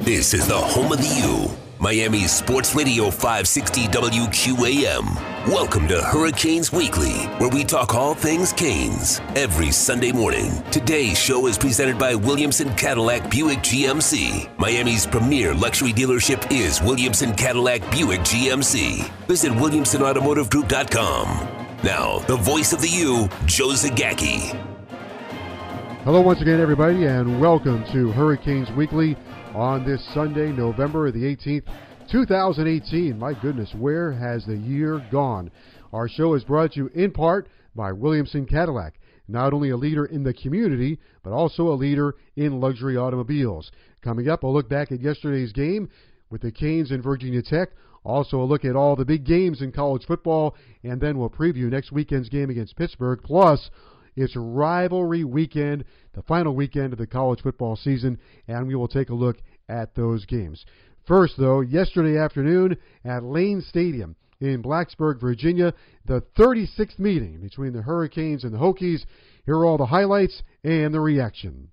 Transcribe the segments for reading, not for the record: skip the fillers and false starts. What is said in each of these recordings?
This is the home of the U, Miami Sports Radio 560 WQAM. Welcome to Hurricanes Weekly, where we talk all things Canes every Sunday morning. Today's show is presented by Williamson Cadillac Buick GMC. Miami's premier luxury dealership is Williamson Cadillac Buick GMC. Visit WilliamsonAutomotiveGroup.com. Now, the voice of the U, Joe Zagacki. Hello once again, everybody, and welcome to Hurricanes Weekly on this Sunday, November the 18th, 2018. My goodness, where has the year gone? Our show is brought to you in part by Williamson Cadillac, not only a leader in the community, but also a leader in luxury automobiles. Coming up, we'll look back at yesterday's game with the Canes and Virginia Tech. Also, a look at all the big games in college football, and then we'll preview next weekend's game against Pittsburgh. Plus, it's rivalry weekend, the final weekend of the college football season, and we will take a look at those games. First, though, yesterday afternoon at Lane Stadium in Blacksburg, Virginia, the 36th meeting between the Hurricanes and the Hokies. Here are all the highlights and the reaction.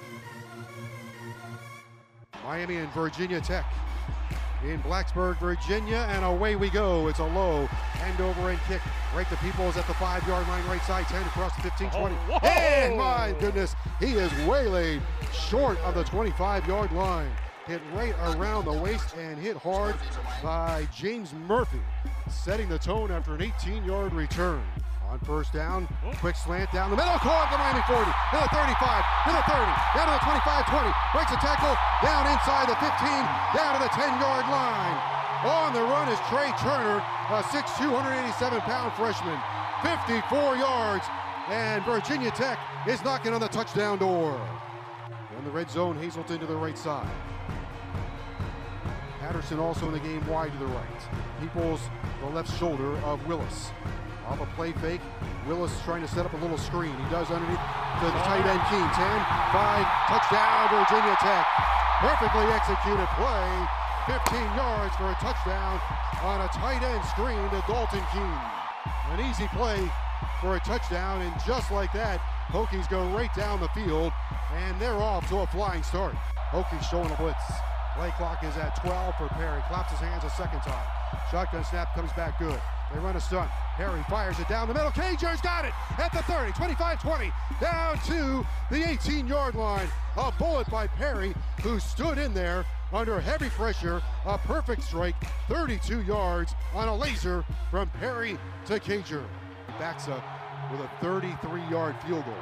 Miami and Virginia Tech in Blacksburg, Virginia, and away we go. It's a low end-over-end kick. Right to Peoples at the 5-yard line, right side, 10 across the 15, 20. And my goodness, he is waylaid short of the 25-yard line. Hit right around the waist and hit hard by James Murphy, setting the tone after an 18-yard return. On first down, quick slant down the middle, caught the Miami 40, to the 35, to the 30, down to the 25-20, breaks a tackle, down inside the 15, down to the 10-yard line. On the run is Trey Turner, a 6'2", 187-pound freshman, 54 yards, and Virginia Tech is knocking on the touchdown door. In the red zone, Hazelton to the right side. Patterson also in the game wide to the right. Peoples, the left shoulder of Willis. Off a play fake, Willis trying to set up a little screen. He does underneath to the tight end Keene. 10, 5, touchdown Virginia Tech. Perfectly executed play. 15 yards for a touchdown on a tight end screen to Dalton Keene. An easy play for a touchdown, and just like that, Hokies go right down the field, and they're off to a flying start. Hokies showing a blitz. Play clock is at 12 for Perry. Claps his hands a second time. Shotgun snap comes back good. They run a stunt. Perry fires it down the middle. Cagers got it at the 30, 25-20, down to the 18-yard line. A bullet by Perry, who stood in there under heavy pressure. A perfect strike, 32 yards on a laser from Perry to Cager. Backs up with a 33-yard field goal.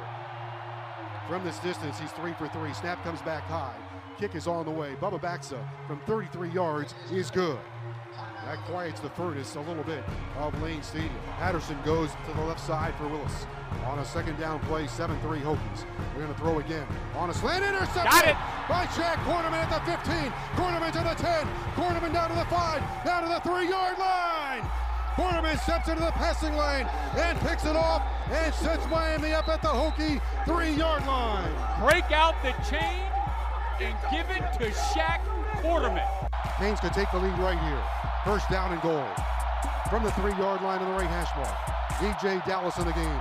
From this distance, he's 3 for 3. Snap comes back high. Kick is on the way. Bubba Baxa from 33 yards is good. That quiets the furnace a little bit of Lane Stadium. Patterson goes to the left side for Willis. On a second down play, 7-3 Hokies. We're going to throw again. On a slant, interception! Got it! By Jack Cornerman at the 15. Cornerman to the 10. Cornerman down to the 5. Down to the 3-yard line. Cornerman steps into the passing lane and picks it off and sets Miami up at the Hokie 3-yard line. Break out the chain and give it to Shaq Cornerman. Canes could take the lead right here. First down and goal. From the 3-yard line on the right hash mark. DJ Dallas in the game.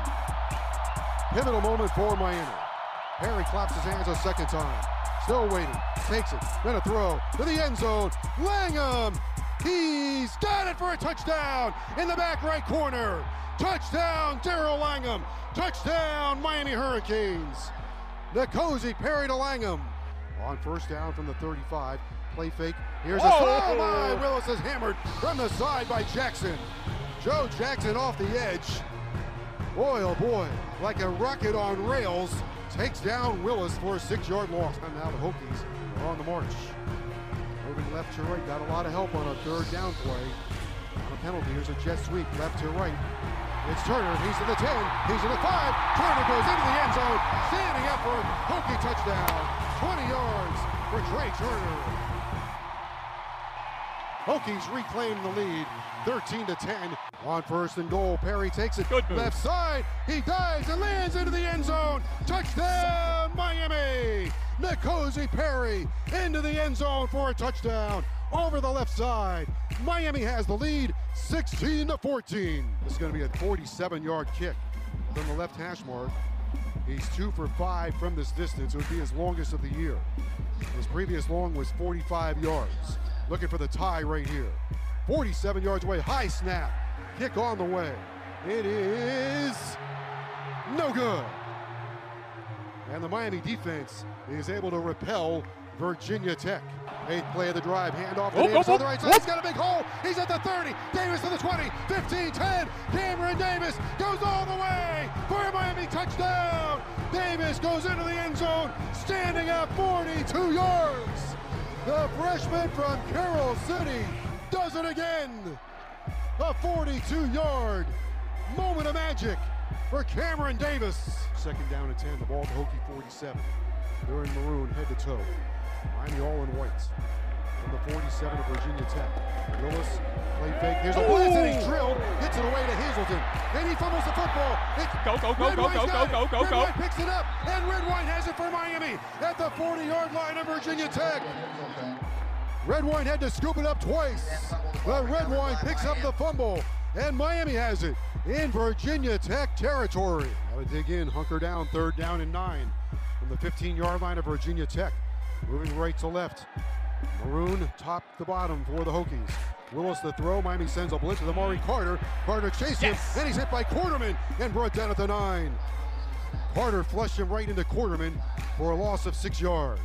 Pivotal moment for Miami. Perry claps his hands a second time. Still waiting. Takes it. Gonna throw to the end zone. Langham. He's got it for a touchdown in the back right corner. Touchdown, Darrell Langham. Touchdown, Miami Hurricanes. Nkosi Perry to Langham. On first down from the 35. Play fake. Here's a throw by Willis is hammered from the side by Jackson. Joe Jackson off the edge. Boy, oh boy, like a rocket on rails, takes down Willis for a 6-yard loss. And now the Hokies are on the march. Moving left to right, got a lot of help on a third down play. On a penalty, here's a jet sweep, left to right. It's Turner, he's in the 10, he's in the 5. Turner goes into the end zone, standing up for a Hokie touchdown. 20 yards for Trey Turner. Hokies reclaim the lead, 13-10. On first and goal, Perry takes it left side. He dives and lands into the end zone. Touchdown, Miami! Nkosi Perry into the end zone for a touchdown over the left side. Miami has the lead, 16-14. This is going to be a 47-yard kick from the left hash mark. He's 2 for 5 from this distance. It would be his longest of the year. His previous long was 45 yards. Looking for the tie right here. 47 yards away, high snap. Kick on the way. It is no good. And the Miami defense is able to repel Virginia Tech. 8th play of the drive, handoff to Davis on the right side. He's got a big hole. He's at the 30. Davis to the 20, 15, 10. Cameron Davis goes all the way for a Miami touchdown. Davis goes into the end zone, standing at 42 yards. The freshman from Carroll City does it again. A 42-yard moment of magic for Cameron Davis. 2nd down and 10, the ball to Hokie 47. They're in maroon, head to toe. Miami all in white. From the 47 of Virginia Tech. Willis, play fake. Here's a blitz and he's drilled. Gets it away to Hazelton. And he fumbles the football. Redwine picks it up. And Redwine has it for Miami at the 40-yard line of Virginia Tech. Redwine had to scoop it up twice. But Redwine picks up the fumble. And Miami has it in Virginia Tech territory. Got to dig in, hunker down, 3rd down and 9 from the 15-yard line of Virginia Tech. Moving right to left. Maroon top to bottom for the Hokies. Willis the throw. Miami sends a blitz to Amari Carter. Carter chases him, and he's hit by Quarterman and brought down at the 9. Carter flushed him right into Quarterman for a loss of 6 yards.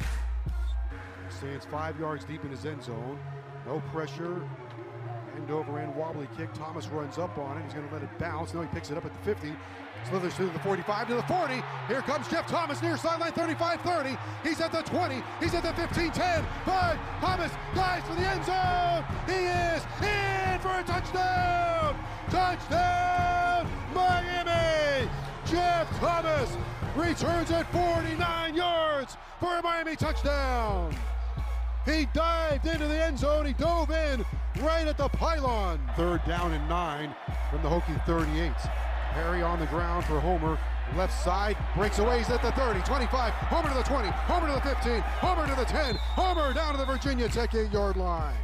He stands 5 yards deep in his end zone. No pressure. End over end wobbly kick. Thomas runs up on it. He's going to let it bounce. Now he picks it up at the 50. Slithers through the 45 to the 40. Here comes Jeff Thomas near sideline 35-30. He's at the 20. He's at the 15-10. 5. Thomas dives for the end zone. He is in for a touchdown. Touchdown, Miami. Jeff Thomas returns at 49 yards for a Miami touchdown. He dived into the end zone. He dove in right at the pylon. 3rd down and 9 from the Hokie 38. Perry on the ground for Homer. Left side, breaks away. He's at the 30, 25. Homer to the 20. Homer to the 15. Homer to the 10. Homer down to the Virginia Tech 8-yard line.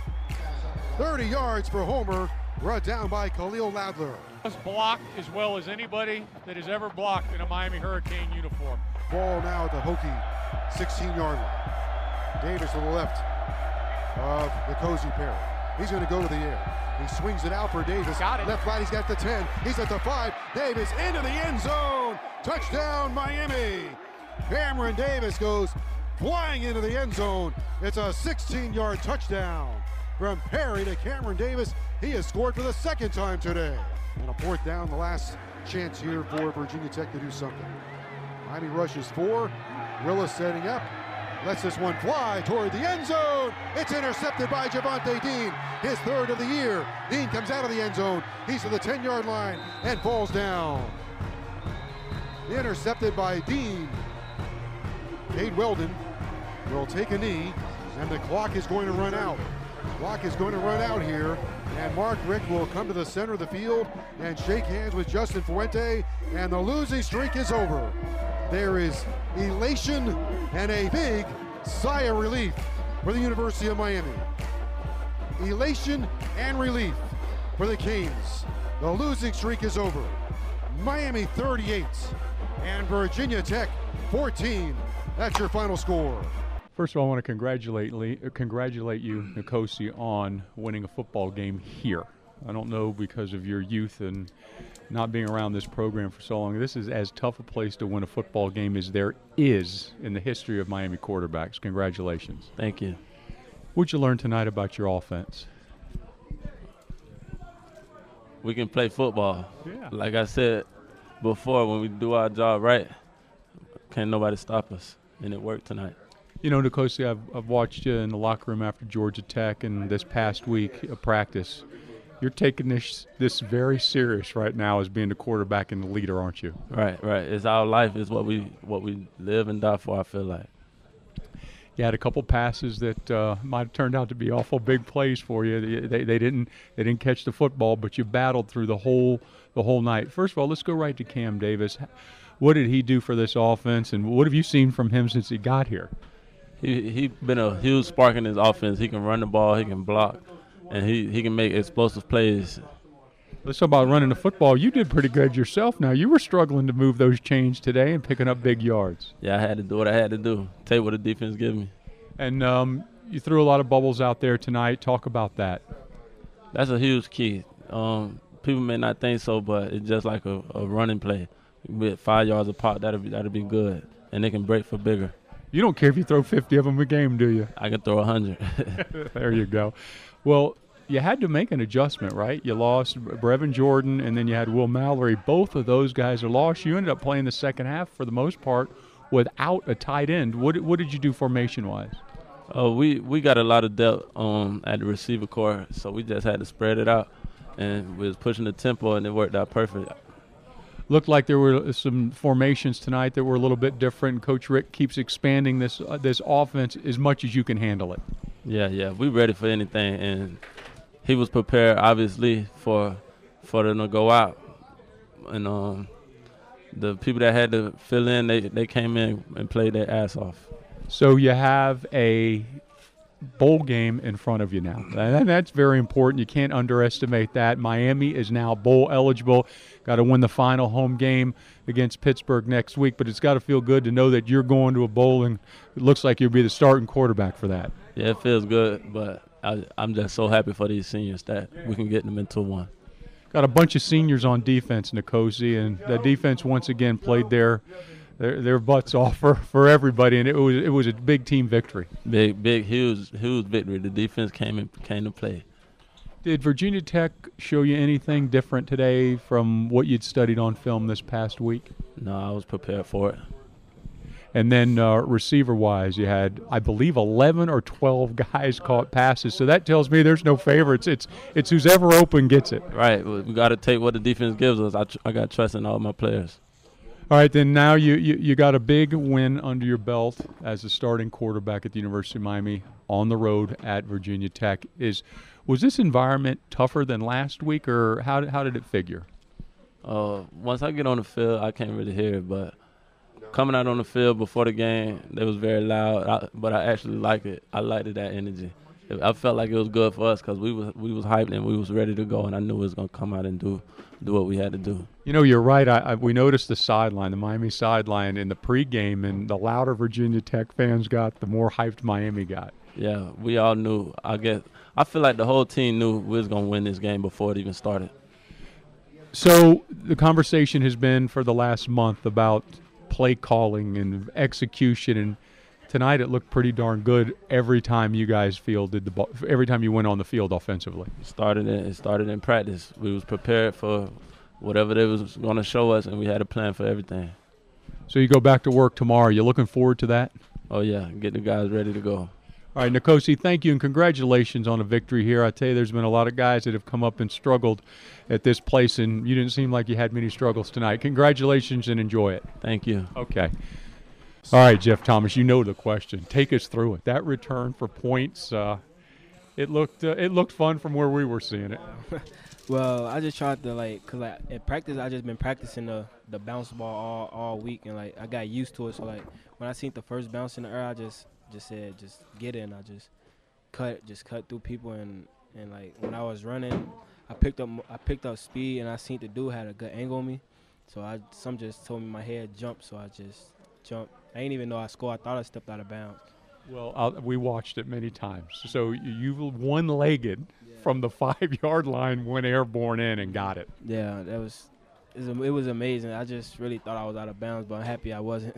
30 yards for Homer. Brought down by Khalil Ladler. Blocked as well as anybody that has ever blocked in a Miami Hurricane uniform. Ball now at the Hokie 16-yard line. Davis to the left of N'Kosi Perry. He's going to go to the air. He swings it out for Davis. Got it. Left flat, he's got the 10. He's at the 5. Davis into the end zone. Touchdown, Miami. Cameron Davis goes flying into the end zone. It's a 16-yard touchdown. From Perry to Cameron Davis. He has scored for the 2nd time today. And a 4th down, the last chance here for Virginia Tech to do something. Miami rushes 4. Willis setting up. Lets this one fly toward the end zone. It's intercepted by Javonte Dean, his 3rd of the year. Dean comes out of the end zone. He's to the 10-yard line and falls down. Intercepted by Dean. Cade Weldon will take a knee, and the clock is going to run out. Clock is going to run out here, and Mark Richt will come to the center of the field and shake hands with Justin Fuente, and the losing streak is over. There is elation and a big sigh of relief for the University of Miami. Elation and relief for the Canes. The losing streak is over. Miami 38 and Virginia Tech 14. That's your final score. First of all, I want to congratulate you, N'Kosi, on winning a football game here. I don't know, because of your youth and not being around this program for so long, this is as tough a place to win a football game as there is in the history of Miami quarterbacks. Congratulations. Thank you. What'd you learn tonight about your offense? We can play football. Yeah. Like I said before, when we do our job right, can't nobody stop us, and it worked tonight. You know, N'Kosi, I've watched you in the locker room after Georgia Tech and this past week of practice. You're taking this very serious right now as being the quarterback and the leader, aren't you? Right. It's our life. It's what we live and die for, I feel like. You had a couple passes that might have turned out to be awful big plays for you. They didn't catch the football, but you battled through the whole night. First of all, let's go right to Cam Davis. What did he do for this offense, and what have you seen from him since he got here? He been a huge spark in his offense. He can run the ball, he can block, and he can make explosive plays. Let's talk about running the football. You did pretty good yourself now. You were struggling to move those chains today and picking up big yards. Yeah, I had to do what I had to do. Take what the defense gave me. And you threw a lot of bubbles out there tonight. Talk about that. That's a huge key. People may not think so, but it's just like a running play. With 5 yards apart, that'll be good. And they can break for bigger. You don't care if you throw 50 of them a game, do you? I can throw 100. There you go. Well, you had to make an adjustment, right? You lost Brevin Jordan, and then you had Will Mallory. Both of those guys are lost. You ended up playing the second half for the most part without a tight end. What did you do formation-wise? We got a lot of depth at the receiver core, so we just had to spread it out. And we was pushing the tempo, and it worked out perfect. Looked like there were some formations tonight that were a little bit different. Coach Rick keeps expanding this offense as much as you can handle it. Yeah, we ready for anything, and he was prepared, obviously, for them to go out. And the people that had to fill in, they came in and played their ass off. So you have a bowl game in front of you now. And that's very important. You can't underestimate that. Miami is now bowl eligible. Got to win the final home game against Pittsburgh next week, but it's got to feel good to know that you're going to a bowl, and it looks like you'll be the starting quarterback for that. Yeah, it feels good, but I'm just so happy for these seniors that we can get them into one. Got a bunch of seniors on defense, Nkosi, and the defense once again played their butts off for everybody, and it was a big team victory. Big, huge victory. The defense came to play. Did Virginia Tech show you anything different today from what you'd studied on film this past week? No, I was prepared for it. And then receiver-wise, you had, I believe, 11 or 12 guys caught passes. So that tells me there's no favorites. It's who's ever open gets it. Right. We got to take what the defense gives us. I got trust in all my players. All right, then now you got a big win under your belt as a starting quarterback at the University of Miami on the road at Virginia Tech. Was this environment tougher than last week, or how did it figure? Once I get on the field, I can't really hear it, but coming out on the field before the game, it was very loud, but I actually like it. I liked that energy. I felt like it was good for us because we was hyped and we was ready to go, and I knew we was going to come out and do what we had to do. You know, you're right. We noticed the Miami sideline in the pregame, and the louder Virginia Tech fans got, the more hyped Miami got. Yeah, we all knew. I feel like the whole team knew we was going to win this game before it even started. So the conversation has been for the last month about play calling and execution, and tonight it looked pretty darn good every time you guys fielded the ball, every time you went on the field offensively. It started in practice. We was prepared for whatever they was going to show us, and we had a plan for everything. So you go back to work tomorrow. You looking forward to that? Oh, yeah, get the guys ready to go. All right, Nkosi, thank you, and congratulations on a victory here. I tell you, there's been a lot of guys that have come up and struggled at this place, and you didn't seem like you had many struggles tonight. Congratulations and enjoy it. Thank you. Okay. All right, Jeff Thomas, you know the question. Take us through it. That return for points, it looked fun from where we were seeing it. Well, I just tried to, because in practice, I just been practicing the bounce ball all week, and, I got used to it. So, when I seen the first bounce in the air, I just said, just get in. I just cut through people, and when I was running, I picked up speed, and I seen the dude had a good angle on me. So some just told me my head jumped, so I just jumped. I didn't even know I scored. I thought I stepped out of bounds. Well, we watched it many times. So you one-legged from the 5-yard line, went airborne in and got it. Yeah, it was amazing. I just really thought I was out of bounds, but I'm happy I wasn't.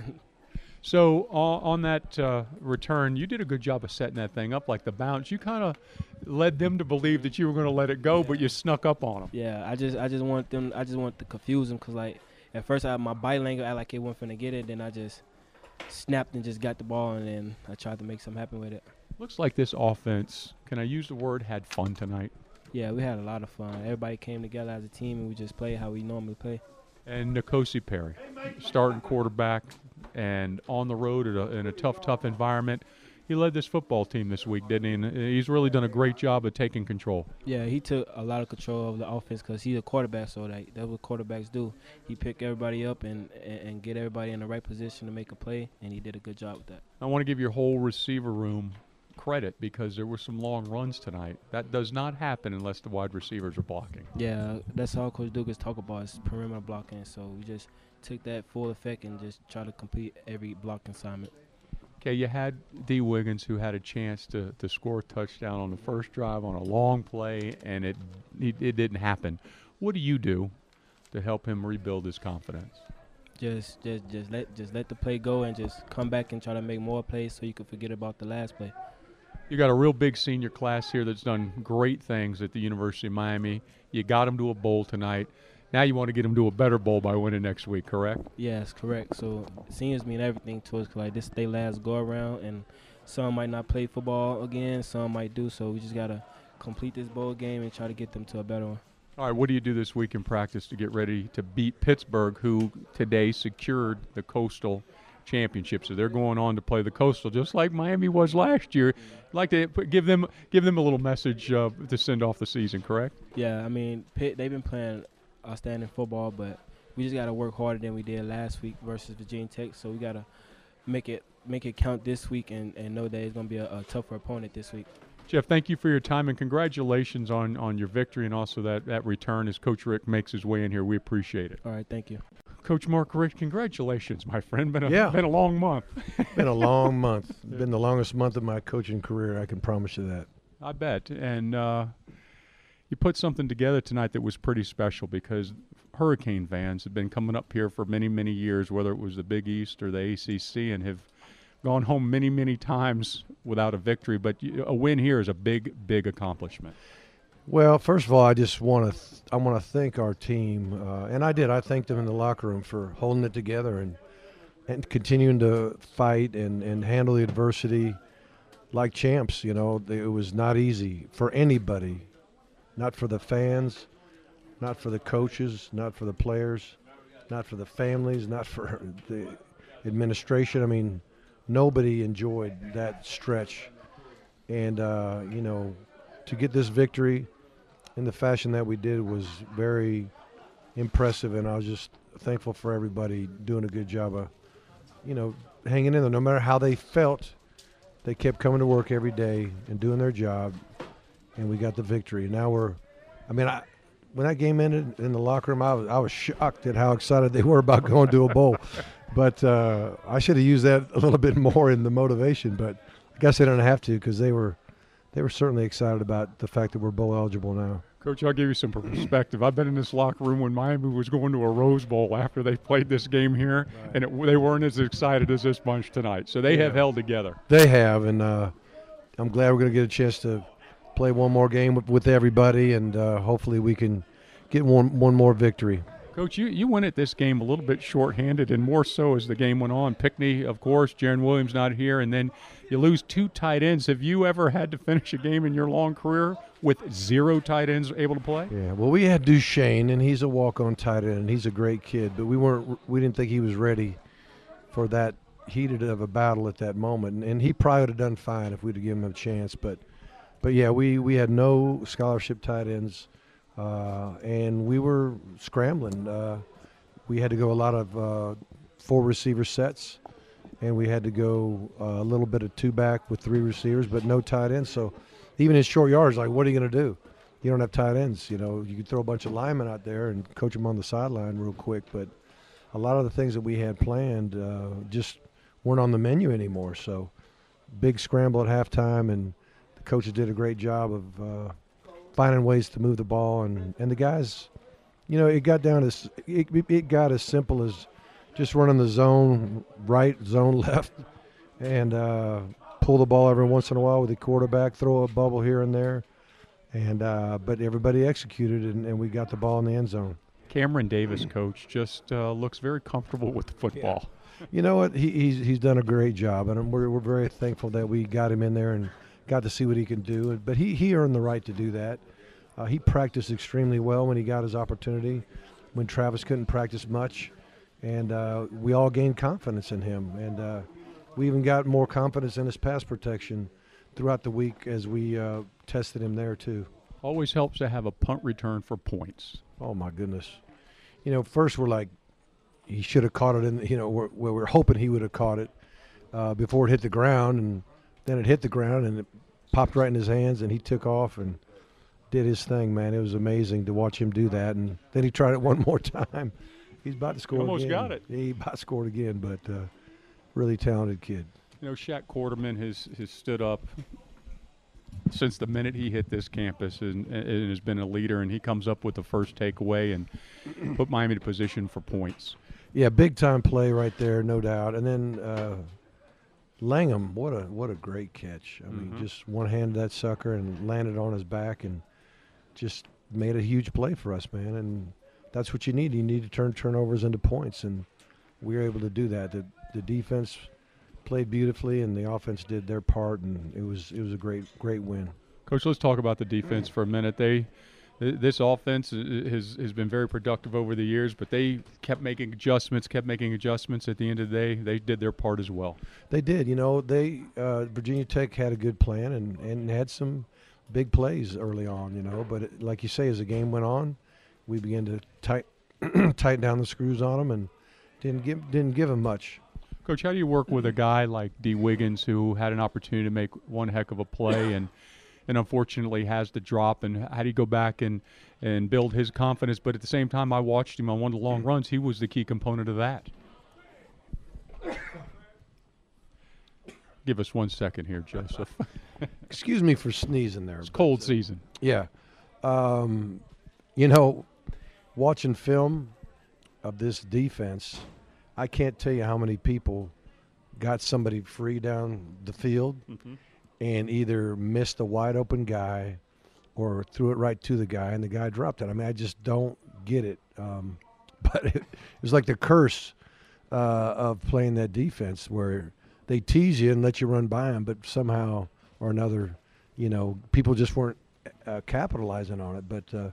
So on that return, you did a good job of setting that thing up, like the bounce. You kind of led them to believe that you were going to let it go, but you snuck up on them. Yeah, I just want to confuse them, because at first my body language act like it wasn't finna get it, then I just snapped and just got the ball, and then I tried to make something happen with it. Looks like this offense, can I use the word, had fun tonight? Yeah, we had a lot of fun. Everybody came together as a team, and we just played how we normally play. And Nkosi Perry, starting quarterback and on the road in a tough environment. He led this football team this week, didn't he? And he's really done a great job of taking control. Yeah, he took a lot of control of the offense because he's a quarterback, so that's what quarterbacks do. He pick everybody up and get everybody in the right position to make a play, and he did a good job with that. I want to give your whole receiver room credit because there were some long runs tonight. That does not happen unless the wide receivers are blocking. Yeah, that's all Coach Dugas talk about is perimeter blocking. So we just took that full effect and just try to complete every blocking assignment. Okay, you had D. Wiggins who had a chance to score a touchdown on the first drive on a long play, and it didn't happen. What do you do to help him rebuild his confidence? Just let the play go and just come back and try to make more plays so you can forget about the last play. You got a real big senior class here that's done great things at the University of Miami. You got them to a bowl tonight. Now you want to get them to a better bowl by winning next week, correct? Yes, correct. So seniors mean everything to us. 'Cause like this, they last go around, and some might not play football again, some might do. So we just gotta complete this bowl game and try to get them to a better one. All right, what do you do this week in practice to get ready to beat Pittsburgh, who today secured the Coastal Championship? So they're going on to play the Coastal, just like Miami was last year. I'd like to give them a little message to send off the season, correct? Yeah, I mean, Pitt, they've been playing outstanding football, but we just got to work harder than we did last week versus Virginia Tech. So we got to make it count this week and know that it's going to be a tougher opponent this week. Jeff, thank you for your time, and congratulations on your victory and also that return as Coach Rick makes his way in here. We appreciate it. All right, thank you. Coach Mark Rick, congratulations, my friend. Been a long month. Been a long month. Been the longest month of my coaching career, I can promise you that. I bet. And you put something together tonight that was pretty special because Hurricane fans have been coming up here for many, many years, whether it was the Big East or the ACC, and have gone home many, many times without a victory. But a win here is a big, big accomplishment. Well, first of all, I just want to thank our team, and I did. I thanked them in the locker room for holding it together and continuing to fight and handle the adversity like champs. You know, it was not easy for anybody, not for the fans, not for the coaches, not for the players, not for the families, not for the administration. I mean, nobody enjoyed that stretch. And, you know, to get this victory in the fashion that we did was very impressive, and I was just thankful for everybody doing a good job of, you know, hanging in there. No matter how they felt, they kept coming to work every day and doing their job, and we got the victory. Now when that game ended in the locker room, I was shocked at how excited they were about going to a bowl. But I should have used that a little bit more in the motivation, but I guess I didn't have to because they were certainly excited about the fact that we're bowl eligible now. Coach, I'll give you some perspective. I've been in this locker room when Miami was going to a Rose Bowl after they played this game here, right, and they weren't as excited as this bunch tonight. So they have held together. They have, and I'm glad we're going to get a chance to play one more game with everybody, and hopefully we can get one more victory. Coach, you went at this game a little bit shorthanded, and more so as the game went on. Pickney, of course, Jaron Williams not here, and then you lose two tight ends. Have you ever had to finish a game in your long career with 0 tight ends able to play? Yeah, well, we had Duchesne, and he's a walk-on tight end, and he's a great kid, but we didn't think he was ready for that heated of a battle at that moment, and he probably would have done fine if we'd have given him a chance. But yeah, we had no scholarship tight ends. And we were scrambling. We had to go a lot of 4 receiver sets, and we had to go a little bit of 2-back with 3 receivers, but no tight ends. So even in short yards, like, what are you going to do? You don't have tight ends. You know, you could throw a bunch of linemen out there and coach them on the sideline real quick, but a lot of the things that we had planned just weren't on the menu anymore. So big scramble at halftime, and the coaches did a great job of finding ways to move the ball, and the guys, you know, it got as simple as just running the zone right, zone left, and pull the ball every once in a while with the quarterback, throw a bubble here and there, and but everybody executed, and we got the ball in the end zone. Cameron Davis, coach, just looks very comfortable with the football. Yeah. You know what? He's done a great job, and we're very thankful that we got him in there and got to see what he can do. But he earned the right to do that. He practiced extremely well when he got his opportunity, when Travis couldn't practice much. And we all gained confidence in him. And we even got more confidence in his pass protection throughout the week as we tested him there too. Always helps to have a punt return for points. Oh, my goodness. You know, first we're like, he should have caught it in, you know, we're hoping he would have caught it before it hit the ground. And then it hit the ground and it popped right in his hands, and he took off and did his thing, man. It was amazing to watch him do that. And then he tried it one more time. He's about to score Almost again. got it. Yeah, he about scored again, but really talented kid. You know, Shaq Quarterman has stood up since the minute he hit this campus and has been a leader, and he comes up with the first takeaway and put Miami in position for points. Yeah, big-time play right there, no doubt. And then Langham, what a great catch. I mean, just one-handed that sucker and landed on his back and just made a huge play for us, man. And that's what you need. You need to turn turnovers into points, and we were able to do that. The defense played beautifully, and the offense did their part, and it was a great win. Coach, let's talk about the defense for a minute. This offense has been very productive over the years, but they kept making adjustments. At the end of the day, they did their part as well. They did. You know, Virginia Tech had a good plan and had some big plays early on, you know. But like you say, as the game went on, we began to tighten down the screws on them and didn't give them much. Coach, how do you work with a guy like D. Wiggins who had an opportunity to make one heck of a play and unfortunately has the drop, and how do you go back and build his confidence? But at the same time, I watched him on one of the long runs. He was the key component of that. Give us 1 second here, Joseph. Excuse me for sneezing there. It's cold season. Yeah. You know, watching film of this defense, I can't tell you how many people got somebody free down the field and either missed a wide-open guy or threw it right to the guy, and the guy dropped it. I mean, I just don't get it. But it was like the curse of playing that defense where they tease you and let you run by them, but somehow or another, you know, people just weren't capitalizing on it. But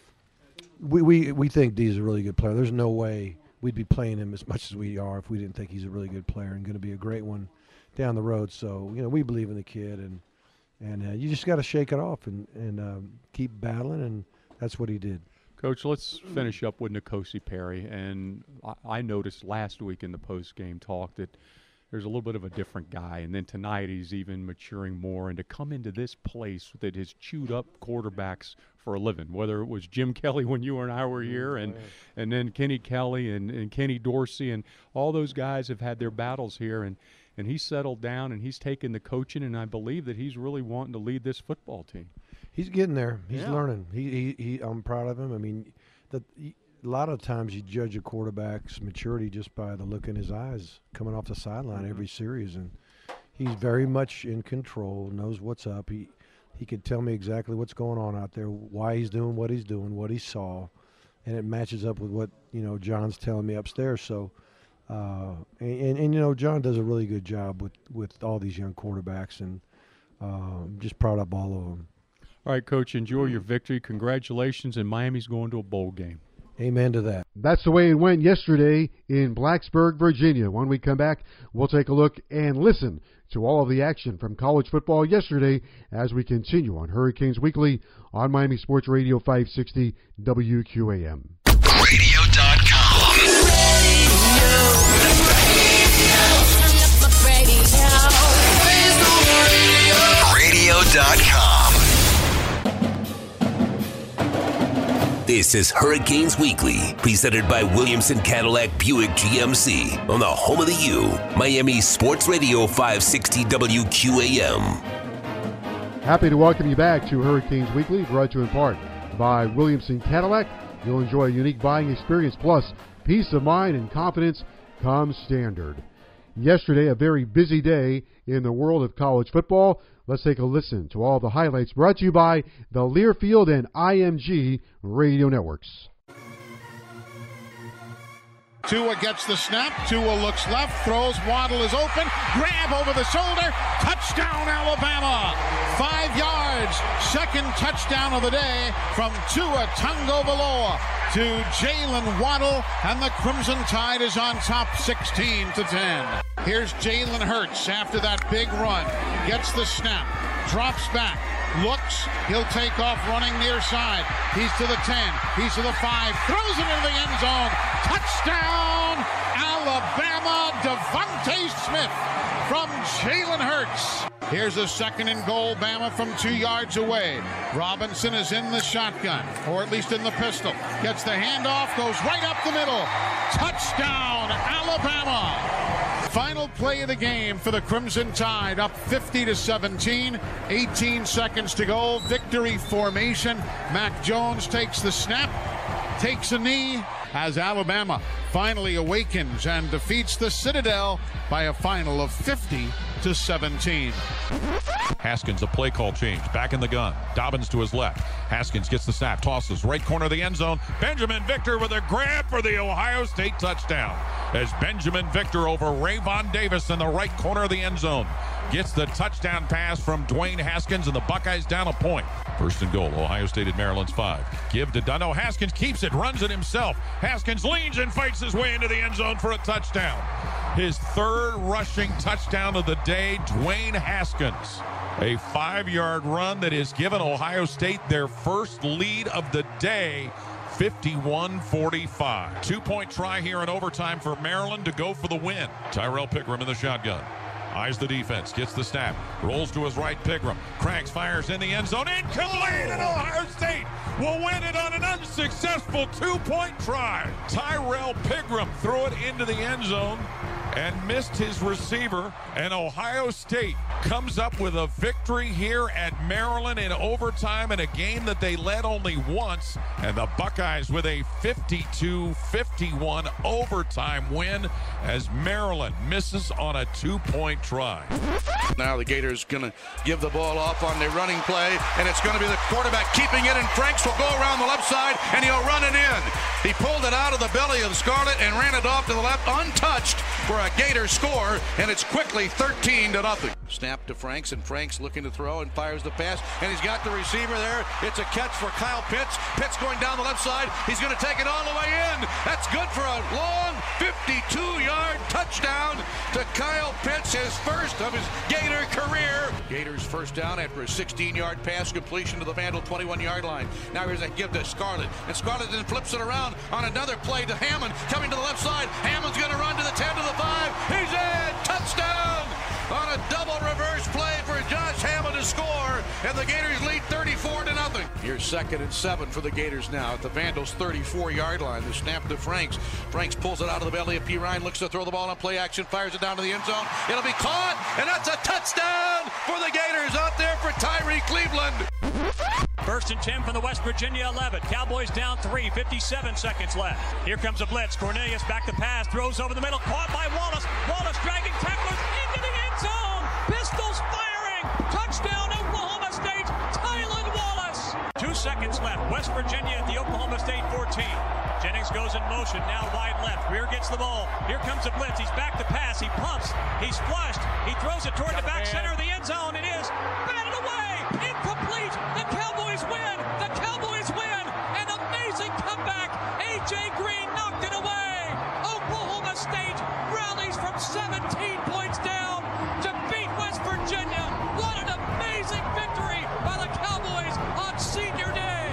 we think D's a really good player. There's no way we'd be playing him as much as we are if we didn't think he's a really good player and going to be a great one down the road. So, you know, we believe in the kid, and you just got to shake it off and keep battling, and that's what he did. Coach, let's finish up with N'Kosi Perry. And I noticed last week in the post-game talk that there's a little bit of a different guy, and then tonight he's even maturing more. And to come into this place that has chewed up quarterbacks for a living, whether it was Jim Kelly when you and I were here, and then Kenny Kelly and Kenny Dorsey, and all those guys have had their battles here, and he's settled down and he's taken the coaching, and I believe that he's really wanting to lead this football team. He's getting there. He's learning. He I'm proud of him. I mean, a lot of times you judge a quarterback's maturity just by the look in his eyes coming off the sideline every series, and he's very much in control, knows what's up. He could tell me exactly what's going on out there, why he's doing, what he saw, and it matches up with what, you know, John's telling me upstairs. So, and you know, John does a really good job with all these young quarterbacks, and I'm just proud of all of them. All right, Coach, enjoy your victory. Congratulations, and Miami's going to a bowl game. Amen to that. That's the way it went yesterday in Blacksburg, Virginia. When we come back, we'll take a look and listen to all of the action from college football yesterday as we continue on Hurricanes Weekly on Miami Sports Radio 560 WQAM. Radio.com. Radio.com. This is Hurricanes Weekly, presented by Williamson Cadillac Buick GMC on the home of the U, Miami Sports Radio 560 WQAM. Happy to welcome you back to Hurricanes Weekly, brought to you in part by Williamson Cadillac. You'll enjoy a unique buying experience, plus peace of mind and confidence come standard. Yesterday, a very busy day in the world of college football. Let's take a listen to all the highlights brought to you by the Learfield and IMG Radio Networks. Tua gets the snap. Tua looks left, throws. Waddle is open. Grab over the shoulder. Touchdown, Alabama. 5 yards. Second touchdown of the day from Tua Tagovailoa to Jalen Waddle, and the Crimson Tide is on top 16-10. Here's Jalen Hurts after that big run. Gets the snap. Drops back. Looks, he'll take off running near side. He's to the 10, he's to the 5, throws it into the end zone. Touchdown, Alabama, Devontae Smith from Jalen Hurts. Here's a second and goal, Bama from 2 yards away. Robinson is in the shotgun, or at least in the pistol. Gets the handoff, goes right up the middle. Touchdown, Alabama. Final play of the game for the Crimson Tide, up 50-17. 18 seconds to go. Victory formation. Mac Jones takes the snap, takes a knee, as Alabama finally awakens and defeats the Citadel by a final of 50-17. Haskins, a play call change. Back in the gun. Dobbins to his left. Haskins gets the snap. Tosses right corner of the end zone. Benjamin Victor with a grab for the Ohio State touchdown. As Benjamin Victor over Rayvon Davis in the right corner of the end zone gets the touchdown pass from Dwayne Haskins, and the Buckeyes down a point. First and goal. Ohio State at Maryland's 5. Give to Dunno. Haskins keeps it. Runs it himself. Haskins leans and fights his way into the end zone for a touchdown. His third rushing touchdown of the day, Dwayne Haskins. A 5-yard run that has given Ohio State their first lead of the day, 51-45. 2-point try here in overtime for Maryland to go for the win. Tyrell Pickram in the shotgun. Eyes the defense, gets the snap, rolls to his right, Pickram. Cranks, fires in the end zone, incomplete, and Ohio State will win it on an unsuccessful 2-point try. Tyrell Pickram threw it into the end zone and missed his receiver, and Ohio State comes up with a victory here at Maryland in overtime in a game that they led only once, and the Buckeyes with a 52-51 overtime win as Maryland misses on a 2-point try. Now the Gators going to give the ball off on the running play, and it's going to be the quarterback keeping it, and Franks will go around the left side, and he'll run it in. He pulled it out of the belly of Scarlett and ran it off to the left, untouched, for a Gator score, and it's quickly 13-0. Snap to Franks, and Franks looking to throw and fires the pass, and he's got the receiver there. It's a catch for Kyle Pitts. Pitts going down the left side. He's going to take it all the way in. That's good for a long 52-yard touchdown to Kyle Pitts, his first of his Gator career. Gators first down after a 16-yard pass completion to the Vandal 21-yard line. Now here's a give to Scarlett, and Scarlett then flips it around on another play to Hammond, coming to the left side. Hammond's going to run to the 10 to the 5. He's in! Touchdown! On a double reverse play for Josh Hammond to score, and the Gators lead 34-0. Here's 2nd and 7 for the Gators now at the Vandals' 34-yard line. The snap to Franks. Franks pulls it out of the belly of P. Ryan, looks to throw the ball on play action, fires it down to the end zone. It'll be caught, and that's a touchdown for the Gators out there for Tyree Cleveland. 1st and 10 from the West Virginia 11. Cowboys down 3, 57 seconds left. Here comes a blitz. Cornelius back to pass, throws over the middle, caught by Wallace. Wallace dragging tacklers into the end zone. Pistols firing. Touchdown, Oklahoma State. Tylan Wallace. 2 seconds left. West Virginia at the Oklahoma State 14. Jennings goes in motion, now wide left. Rear gets the ball. Here comes a blitz. He's back to pass. He pumps. He's flushed. He throws it toward the back center of the end zone. It is batted away. Incomplete. The Cowboys win. The Cowboys win. An amazing comeback. A.J. Green knocked it away. Oklahoma State rallies from 17 points down to beat West Virginia. What an amazing victory by the Cowboys on Senior Day.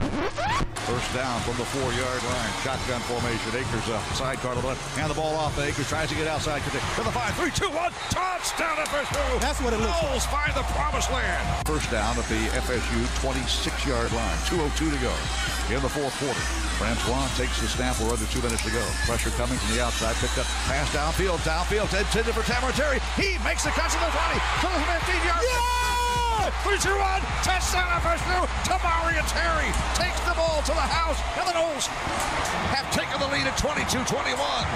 First down from the 4-yard line. Shotgun formation. Akers up. Sidecar to the left. Hand the ball off. Akers tries to get outside to the 5. 3, 2, 1. Touchdown FSU. That's what it looks like. Noles find the promised land. First down at the FSU 26-yard line. 2:02 to go in the fourth quarter. Francois takes the snap. We're under 2 minutes to go. Pressure coming from the outside. Picked up. Pass downfield. Intended for Tamara Terry. He makes the catch of the 20. To the 15-yard line. 3, 2, 1. Touchdown FSU. Tamaria Terry takes the ball to the house, and the Noles have taken the lead at 22-21.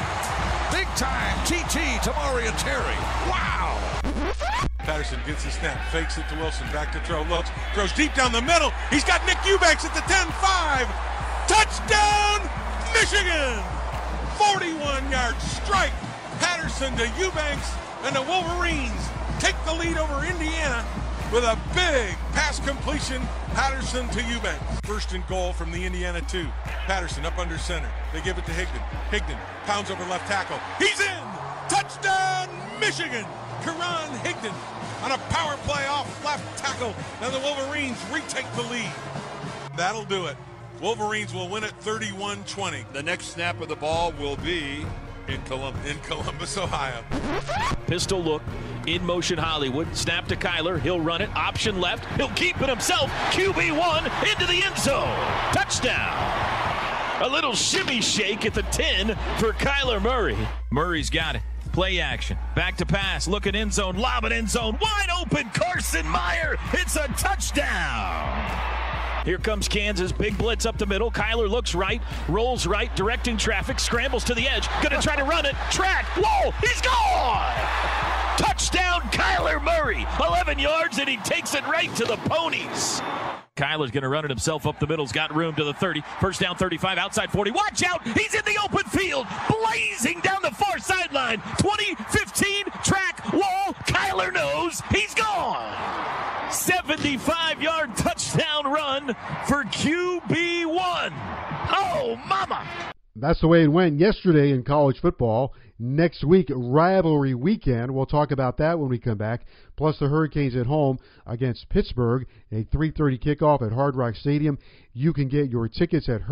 Big time TT Tamaria Terry. Wow. Patterson gets the snap, fakes it to Wilson, back to throw, looks, throws deep down the middle. He's got Nick Eubanks at the 10-5. Touchdown, Michigan! 41-yard strike. Patterson to Eubanks, and the Wolverines take the lead over Indiana with a big pass completion. Patterson to Eubanks. 1st and goal from the Indiana 2. Patterson up under center. They give it to Higdon. Higdon pounds over left tackle. He's in! Touchdown, Michigan! Karan Higdon on a power play off left tackle, and the Wolverines retake the lead. That'll do it. Wolverines will win it 31-20. The next snap of the ball will be in Columbus, Ohio. Pistol look, In motion Hollywood. Snap to Kyler. He'll run it. Option left. He'll keep it himself. QB1 into the end zone. Touchdown. A little shimmy shake at the 10 for Kyler Murray. Murray's got it. Play action. Back to pass. Look at end zone. Lob it end zone. Wide open. Carson Meyer. It's a touchdown. Here comes Kansas. Big blitz up the middle. Kyler looks right. Rolls right. Directing traffic. Scrambles to the edge. Going to try to run it. Track. Whoa. He's gone. Touchdown Kyler Murray. 11 yards and he takes it right to the ponies. Kyler's going to run it himself up the middle. He's got room to the 30. First down 35, outside 40. Watch out. He's in the open field. Blazing down the far sideline. 20, 15, track, wall. Kyler knows he's gone. 75-yard touchdown run for QB1. Oh, mama. That's the way it went yesterday in college football. Next week, rivalry weekend. We'll talk about that when we come back. Plus the Hurricanes at home against Pittsburgh, a 3:30 kickoff at Hard Rock Stadium. You can get your tickets at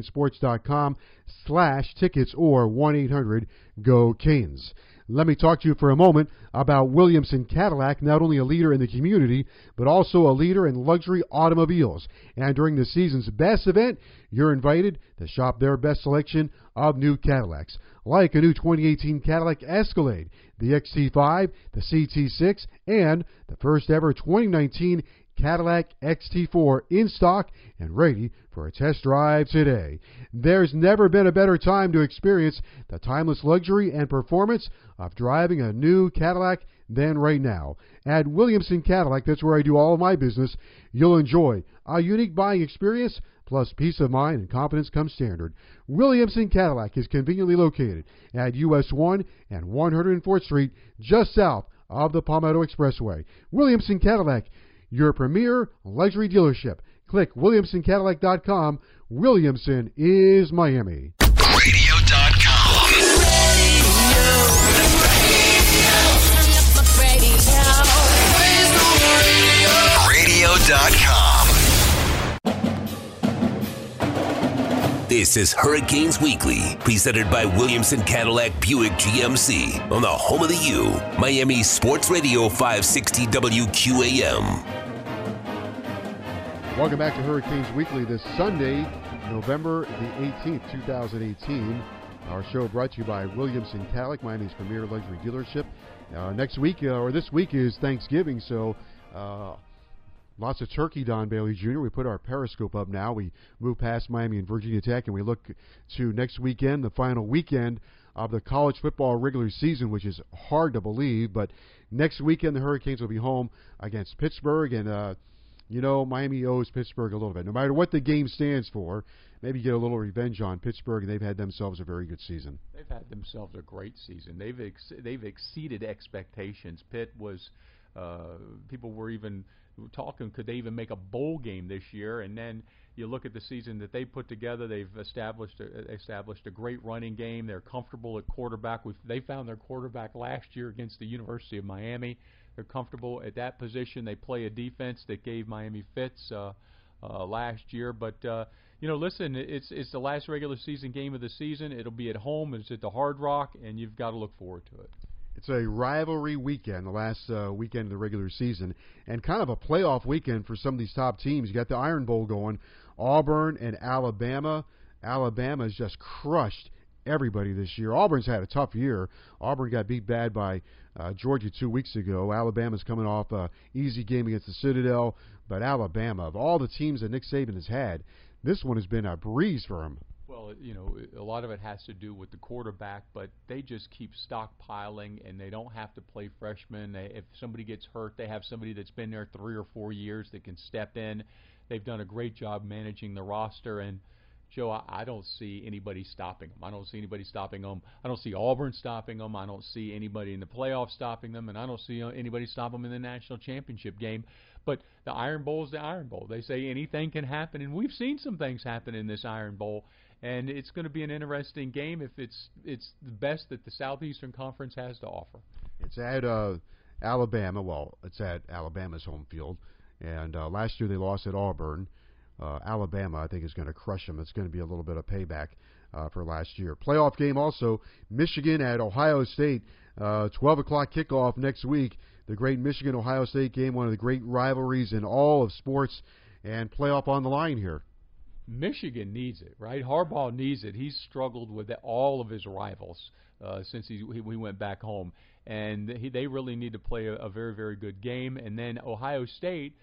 hurricanesports.com/tickets or 1-800-GO-CANES. Let me talk to you for a moment about Williamson Cadillac, not only a leader in the community, but also a leader in luxury automobiles. And during the season's best event, you're invited to shop their best selection of new Cadillacs, like a new 2018 Cadillac Escalade, the XT5, the CT6, and the first ever 2019 Cadillac XT4 in stock and ready for a test drive today. There's never been a better time to experience the timeless luxury and performance of driving a new Cadillac than right now. At Williamson Cadillac, that's where I do all of my business, you'll enjoy a unique buying experience, plus peace of mind and confidence come standard. Williamson Cadillac is conveniently located at US 1 and 104th Street, just south of the Palmetto Expressway. Williamson Cadillac, your premier luxury dealership. Click WilliamsonCadillac.com. Williamson is Miami. Radio.com. Radio.com. This is Hurricanes Weekly, presented by Williamson Cadillac Buick GMC on the home of the U, Miami Sports Radio 560 WQAM. Welcome back to Hurricanes Weekly this Sunday, November the 18th, 2018. Our show brought to you by Williamson Cadillac, Miami's premier luxury dealership. Next week, or this week, is Thanksgiving, so lots of turkey, Don Bailey Jr. We put our Periscope up now. We move past Miami and Virginia Tech, and we look to next weekend, the final weekend of the college football regular season, which is hard to believe. But next weekend, the Hurricanes will be home against Pittsburgh, and you know, Miami owes Pittsburgh a little bit. No matter what the game stands for, maybe get a little revenge on Pittsburgh, and they've had themselves a very good season. They've had themselves a great season. They've exceeded expectations. Pitt was, people were even talking, could they even make a bowl game this year? And then you look at the season that they put together. They've established a great running game. They're comfortable at quarterback. They found their quarterback last year against the University of Miami. They're comfortable at that position. They play a defense that gave Miami fits last year. But you know, listen, it's the last regular season game of the season. It'll be at home. It's at the Hard Rock, and you've got to look forward to it. It's a rivalry weekend, the last weekend of the regular season, and kind of a playoff weekend for some of these top teams. You got the Iron Bowl going, Auburn and Alabama. Alabama has just crushed everybody this year. Auburn's had a tough year. Auburn got beat bad by Georgia 2 weeks ago. Alabama's coming off an easy game against the Citadel, but Alabama, of all the teams that Nick Saban has had, this one has been a breeze for him. Well, you know, a lot of it has to do with the quarterback, but they just keep stockpiling, and they don't have to play freshmen. If somebody gets hurt, they have somebody that's been there 3 or 4 years that can step in. They've done a great job managing the roster, and Joe, I don't see anybody stopping them. I don't see anybody stopping them. I don't see Auburn stopping them. I don't see anybody in the playoffs stopping them, and I don't see anybody stopping them in the national championship game. But the Iron Bowl is the Iron Bowl. They say anything can happen, and we've seen some things happen in this Iron Bowl. And it's going to be an interesting game if it's the best that the Southeastern Conference has to offer. It's at Alabama. Well, it's at Alabama's home field. And last year they lost at Auburn. Alabama, I think, is going to crush them. It's going to be a little bit of payback for last year. Playoff game also, Michigan at Ohio State, 12 o'clock kickoff next week. The great Michigan-Ohio State game, one of the great rivalries in all of sports, and playoff on the line here. Michigan needs it, right? Harbaugh needs it. He's struggled with all of his rivals since we went back home, and they really need to play a very, very good game. And then Ohio State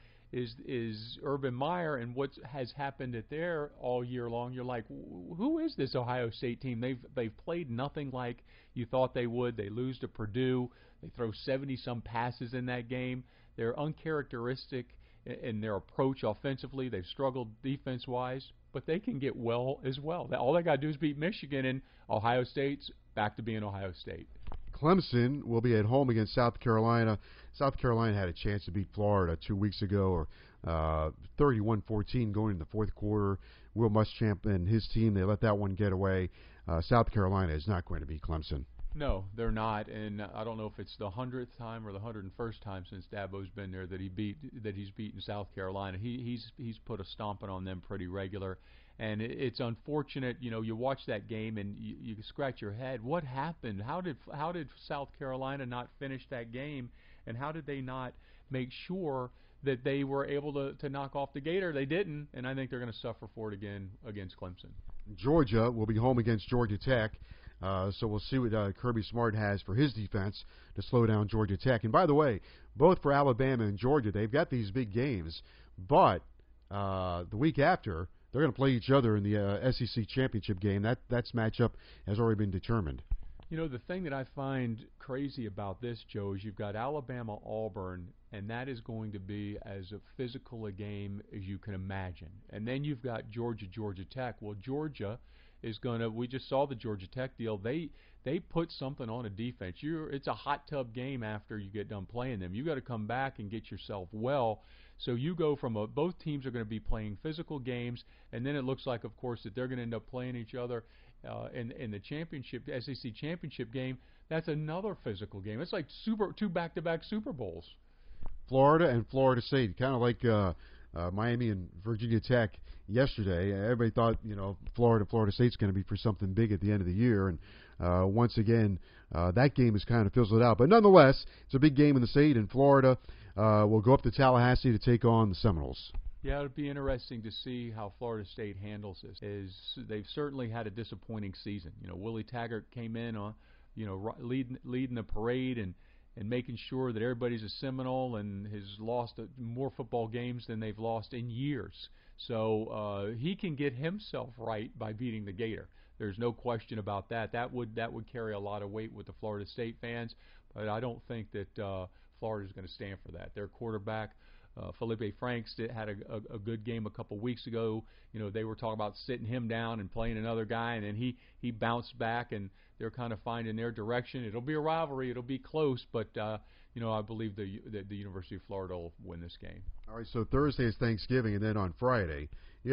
is Urban Meyer, and what has happened at there all year long. You're like, who is this Ohio State team? They've played nothing like you thought they would. They lose to Purdue. They throw 70-some passes in that game. They're uncharacteristic in their approach offensively. They've struggled defense-wise, but they can get well as well. All they got to do is beat Michigan, and Ohio State's back to being Ohio State. Clemson will be at home against South Carolina. South Carolina had a chance to beat Florida 2 weeks ago, or 31-14 going in the fourth quarter. Will Muschamp and his team, they let that one get away. South Carolina is not going to beat Clemson. No, they're not, and I don't know if it's the 100th time or the 101st time since Dabo's been there that he's beaten South Carolina. He's put a stomping on them pretty regular, and it's unfortunate. You know, you watch that game and you scratch your head. What happened? How did South Carolina not finish that game, and how did they not make sure that they were able to knock off the Gator? They didn't, and I think they're going to suffer for it again against Clemson. Georgia will be home against Georgia Tech. So we'll see what Kirby Smart has for his defense to slow down Georgia Tech. And by the way, both for Alabama and Georgia, they've got these big games. But the week after, they're going to play each other in the SEC championship game. That's matchup has already been determined. You know, the thing that I find crazy about this, Joe, is you've got Alabama-Auburn, and that is going to be as physical a game as you can imagine. And then you've got Georgia Tech. Well, Georgia is going to – we just saw the Georgia Tech deal. They put something on a defense. It's a hot tub game after you get done playing them. You got to come back and get yourself well. So you go from both teams are going to be playing physical games, and then it looks like, of course, that they're going to end up playing each other in the championship, SEC championship game. That's another physical game. It's like two back-to-back Super Bowls. Florida and Florida State, kind of like Miami and Virginia Tech yesterday. Everybody thought, Florida State's going to be for something big at the end of the year, and once again, that game is kind of fizzled out. But nonetheless, it's a big game in the state, and Florida will go up to Tallahassee to take on the Seminoles. Yeah, it'll be interesting to see how Florida State handles this. They've certainly had a disappointing season. Willie Taggart came in on, leading the parade and making sure that everybody's a Seminole and has lost more football games than they've lost in years. So he can get himself right by beating the Gator. There's no question about that. That would carry a lot of weight with the Florida State fans, but I don't think that Florida's going to stand for that. Their quarterback, Felipe Franks, had a good game a couple weeks ago. They were talking about sitting him down and playing another guy, and then he bounced back, and they're kind of finding their direction. It'll be a rivalry. It'll be close, but I believe the University of Florida will win this game. All right, so Thursday is Thanksgiving, and then on Friday,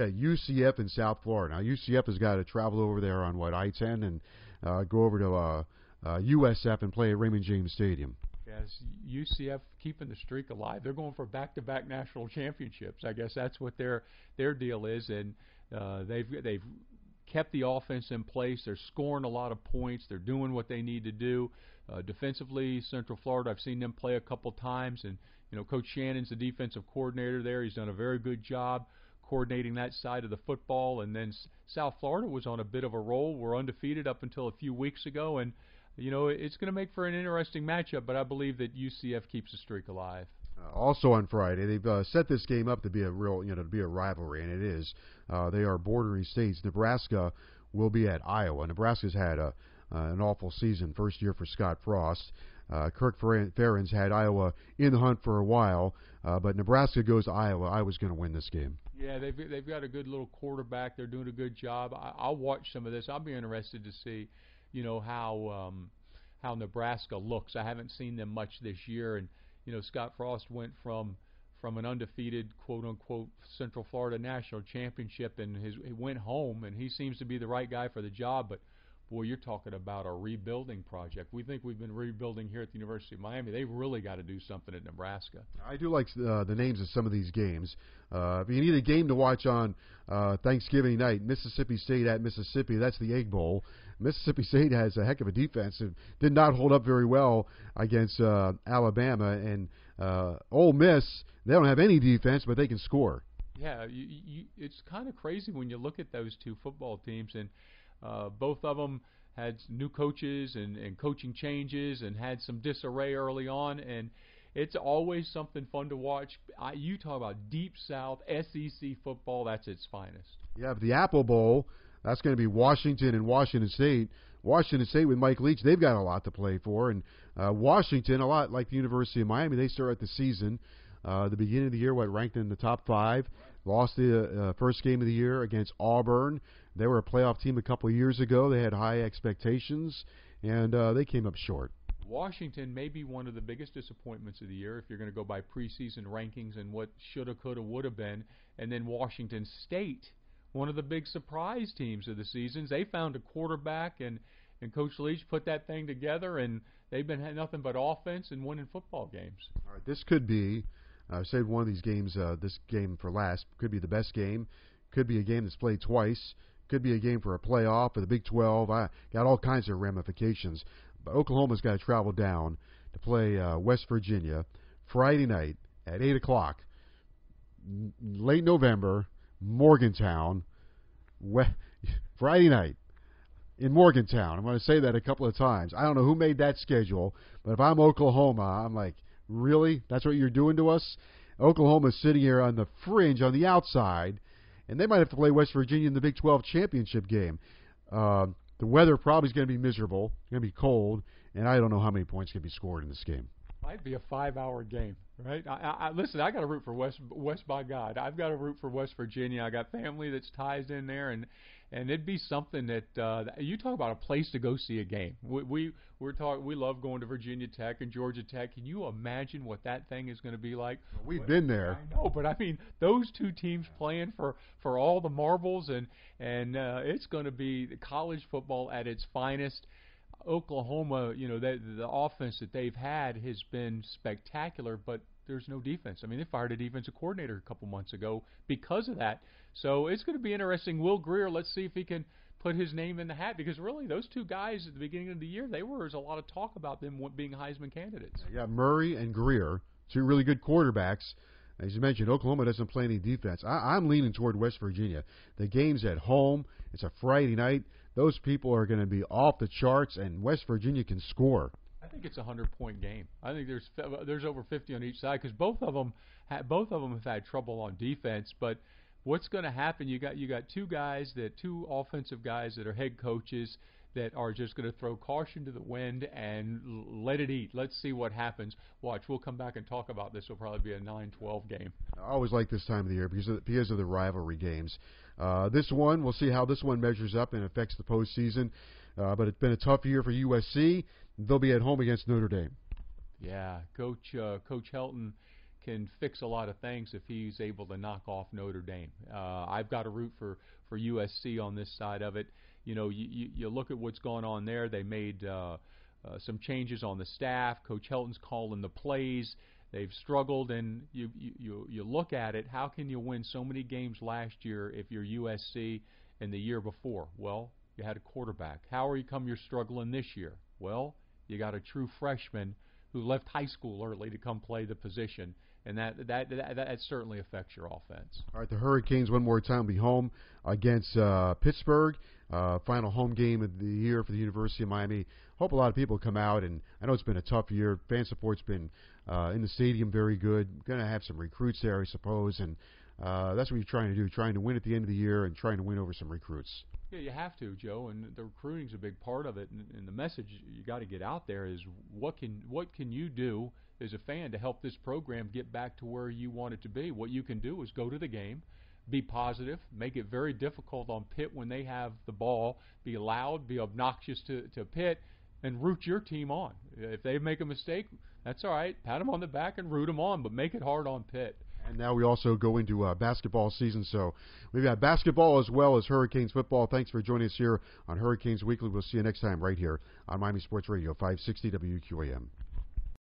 UCF in South Florida. Now, UCF has got to travel over there on, I-10 and go over to USF and play at Raymond James Stadium. Yes, UCF keeping the streak alive. They're going for back-to-back national championships. I guess that's what their deal is, and they've kept the offense in place. They're scoring a lot of points. They're doing what they need to do. Defensively, Central Florida, I've seen them play a couple times, and Coach Shannon's the defensive coordinator there. He's done a very good job coordinating that side of the football. And then South Florida was on a bit of a roll. We're undefeated up until a few weeks ago, and it's going to make for an interesting matchup, but I believe that UCF keeps the streak alive. Also on Friday, they've set this game up to be a real, to be a rivalry, and it is. They are bordering states. Nebraska will be at Iowa. Nebraska's had an awful season, first year for Scott Frost. Kirk Ferentz had Iowa in the hunt for a while, but Nebraska goes to Iowa. Iowa's going to win this game. Yeah, they've got a good little quarterback. They're doing a good job. I'll watch some of this. I'll be interested to see how Nebraska looks. I haven't seen them much this year, and Scott Frost went from an undefeated quote unquote Central Florida national championship, and he went home, and he seems to be the right guy for the job. But boy, you're talking about a rebuilding project. We think we've been rebuilding here at the University of Miami. They've really got to do something at Nebraska. I do like the names of some of these games. If you need a game to watch on Thanksgiving night, Mississippi State at Mississippi, that's the Egg Bowl. Mississippi State has a heck of a defense. It did not hold up very well against Alabama. And Ole Miss, they don't have any defense, but they can score. Yeah, it's kind of crazy when you look at those two football teams, and both of them had new coaches and coaching changes and had some disarray early on, and it's always something fun to watch. You talk about Deep South SEC football, that's its finest. Yeah, but the Apple Bowl, that's going to be Washington and Washington State. Washington State with Mike Leach, they've got a lot to play for, and Washington, a lot like the University of Miami, they start at the season. The beginning of the year, ranked in the top 5, lost the first game of the year against Auburn. They were a playoff team a couple of years ago. They had high expectations, and they came up short. Washington may be one of the biggest disappointments of the year if you're going to go by preseason rankings and what shoulda, coulda, woulda been. And then Washington State, one of the big surprise teams of the seasons. They found a quarterback, and Coach Leach put that thing together, and they've been had nothing but offense and winning football games. All right, this could be, I saved one of these games, this game for last. Could be the best game. Could be a game that's played twice. Could be a game for a playoff for the Big 12. I got all kinds of ramifications. But Oklahoma's got to travel down to play West Virginia Friday night at 8 o'clock, late November, Morgantown, Friday night in Morgantown. I'm going to say that a couple of times. I don't know who made that schedule, but if I'm Oklahoma, I'm like, really? That's what you're doing to us? Oklahoma's sitting here on the fringe, on the outside, and they might have to play West Virginia in the Big 12 championship game. The weather probably is going to be miserable. It's going to be cold, and I don't know how many points can be scored in this game. Might be a 5-hour game, right? Listen, I got to root for West by God. I've got to root for West Virginia. I got family that's ties in there, and it'd be something that you talk about a place to go see a game. We love going to Virginia Tech and Georgia Tech. Can you imagine what that thing is going to be like? We've been there. I know, but I mean those two teams playing for all the marbles, and it's going to be college football at its finest. Oklahoma, the offense that they've had has been spectacular, but there's no defense. I mean, they fired a defensive coordinator a couple months ago because of that. So it's going to be interesting. Will Grier, let's see if he can put his name in the hat, because really those two guys at the beginning of the year, there's a lot of talk about them being Heisman candidates. Yeah, Murray and Grier, two really good quarterbacks. As you mentioned, Oklahoma doesn't play any defense. I'm leaning toward West Virginia. The game's at home. It's a Friday night. Those people are going to be off the charts, and West Virginia can score. I think it's a 100-point game. I think there's over 50 on each side, because both of them have had trouble on defense. But what's going to happen? You got two offensive guys that are head coaches that are just going to throw caution to the wind and let it eat. Let's see what happens. Watch, we'll come back and talk about this. It'll probably be a 9-12 game. I always like this time of the year because of the rivalry games. This one, we'll see how this one measures up and affects the postseason. But it's been a tough year for USC. They'll be at home against Notre Dame. Yeah, Coach Helton can fix a lot of things if he's able to knock off Notre Dame. I've got to root for USC on this side of it. You look at what's going on there. They made some changes on the staff. Coach Helton's calling the plays. They've struggled, and you look at it. How can you win so many games last year if you're USC and the year before? Well, you had a quarterback. How you're struggling this year? Well, you got a true freshman who left high school early to come play the position, and that certainly affects your offense. All right, the Hurricanes one more time will be home against Pittsburgh. Final home game of the year for the University of Miami. Hope a lot of people come out, and I know it's been a tough year. Fan support's been in the stadium very good. Going to have some recruits there, I suppose, and that's what you're trying to do, trying to win at the end of the year and trying to win over some recruits. Yeah, you have to, Joe, and the recruiting's a big part of it. And the message you got to get out there is what can you do as a fan to help this program get back to where you want it to be? What you can do is go to the game, be positive, make it very difficult on Pitt when they have the ball, be loud, be obnoxious to Pitt, and root your team on. If they make a mistake, that's all right. Pat them on the back and root them on, but make it hard on Pitt. And now we also go into basketball season, so we've got basketball as well as Hurricanes football. Thanks for joining us here on Hurricanes Weekly. We'll see you next time right here on Miami Sports Radio 560 WQAM.